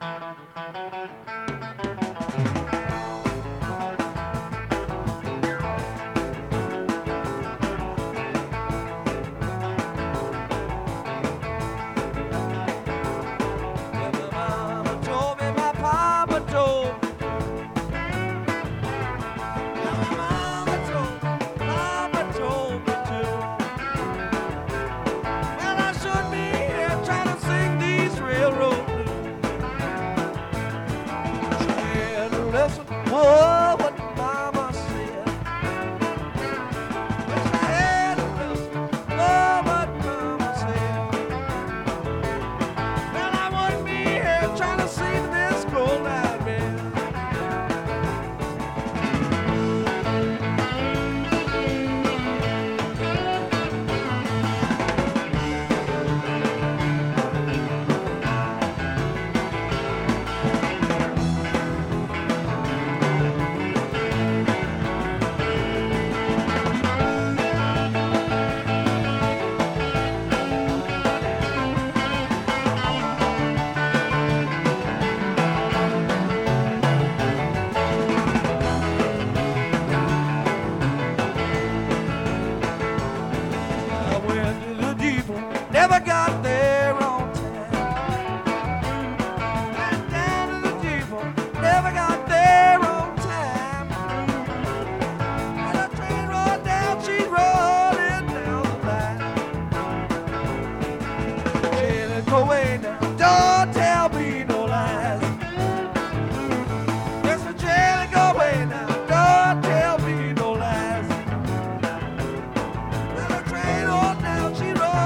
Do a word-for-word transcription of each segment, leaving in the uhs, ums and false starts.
Never got there on time. Went down to the depot, never got there on time. When the train rolled down, she's rolling down the line. Jenny, go away now, don't tell me no lies. Mister Jenny, go away now, don't tell me no lies. When the train rolled down, she rolled.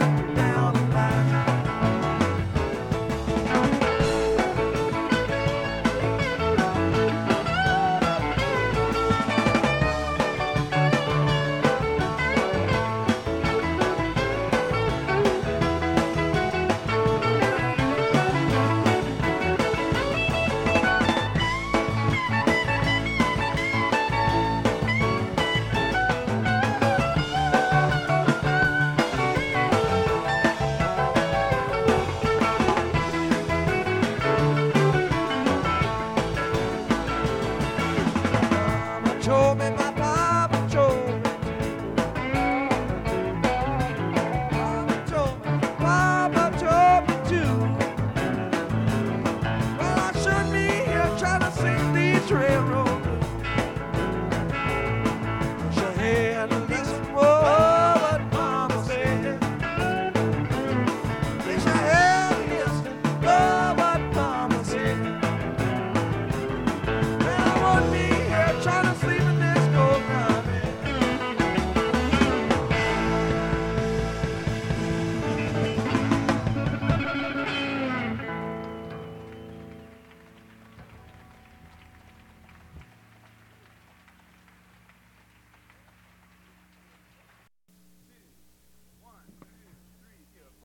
Told me my papa told me Papa told me, Papa told me too. Well, I shouldn't be here trying to sing these rails.